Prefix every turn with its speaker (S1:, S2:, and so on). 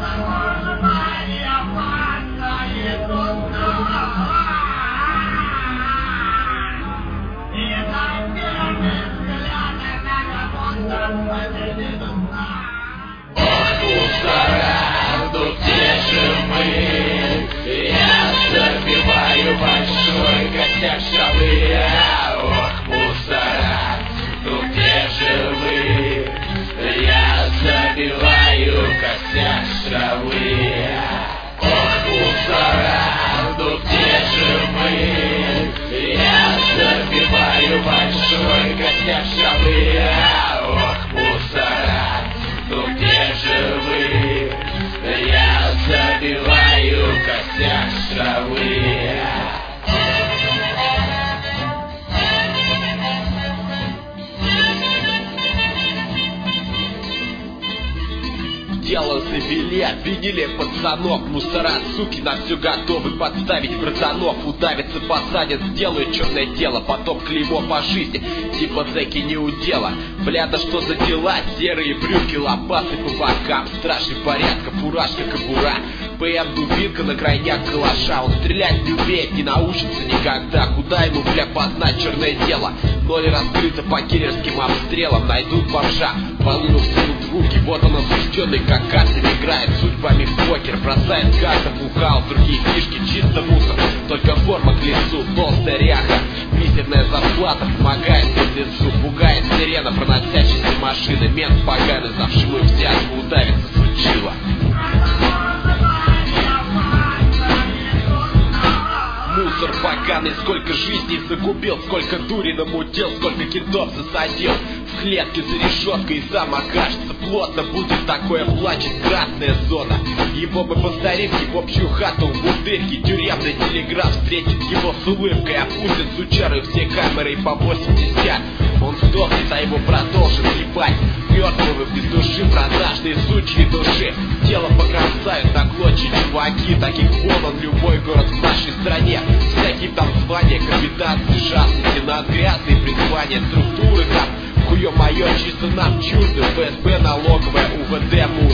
S1: Ну где же мы? Я забиваю большой косяк шавы. Ох, мусора, ну где же вы? Я забиваю косяк шавы. Ох, мусора, ну где же мы? Я забиваю большой косяк шавы. Ох, мусора, ну где же вы? Я забиваю косяк травы.
S2: Дело завели, обвинили пацанов. Мусора, суки, на все готовы подставить братанов. Удавятся, посадят, сделают черное дело. Потом клеймо по жизни, типа зэки не удела. Бля, да что за дела? Серые брюки, лопаты по бокам. Стражи порядка, фуражка, кобура. ПМ, дубинка на крайняк калаша. Он стрелять не умеет, не научится никогда. Куда ему, бля, познать черное дело? Ноль раскрыто по киллерским обстрелам. Найдут бомжа, волну всунут в руки. Вот он осужденный, как картами играет судьбами в покер. Бросает карты, бухал, другие фишки, чисто мусор. Только форма к лицу, толстая ряха. Мизерная зарплата помогает беглецу. Пугает сирена, проносящаяся машина. Мент поганый, завшивую взятку, удавится случило. Мусор поганый, сколько жизней загубил, сколько дури намутил, сколько кентов засадил. В клетке за решеткой и сам окажется плотно. Будет такое, плачет красная зона. Его бы по старинке в общую хату в бутырке. Тюремный телеграф встретит его с улыбкой. Опустят сучары все камеры и по 80. Он сдохнет, а его продолжит ебать. Мертвого без души, продажные сучьи души. Тело покромсают на клочья чуваки. Таких полон любой город в нашей стране. Всякие там звания, капитан, сержант, лейтенант, грязные призвания, структуры там. Хуё моё, чисто нам чужды. ФСБ, налоговая, УВД, МУ